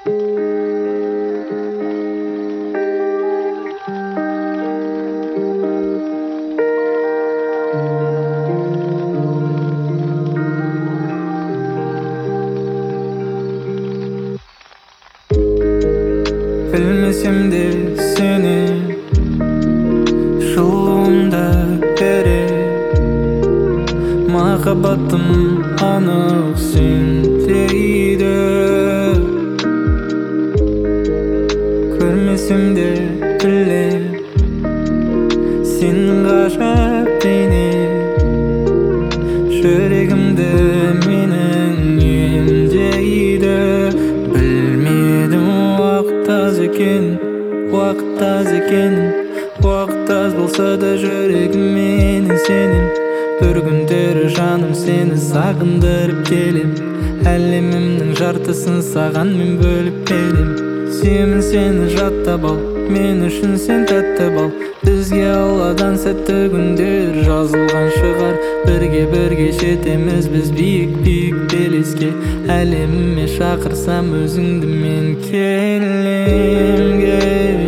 Bilmesem de seni şuurumda beri Makabatım anık sendeydi. Görmesem de bilem sen kaçıp beni Yüreğimde menin yendeydi. Bilmedim vakt az eken, vakt az eken, vakt az bolsa da yüreğim menin senin. Bir günдөр жаным seni sağındırıp келем. Әлемімнің жартысын саған мен бөліп берем. Сүйемін сені жаттап ал, мен үшін сен тәтті бал. Бізге алладан сәтті күндер жазылған шығар. Бірге жетеміз біз биік белеске. Әлеміме шақырсам өзіңді мен келем.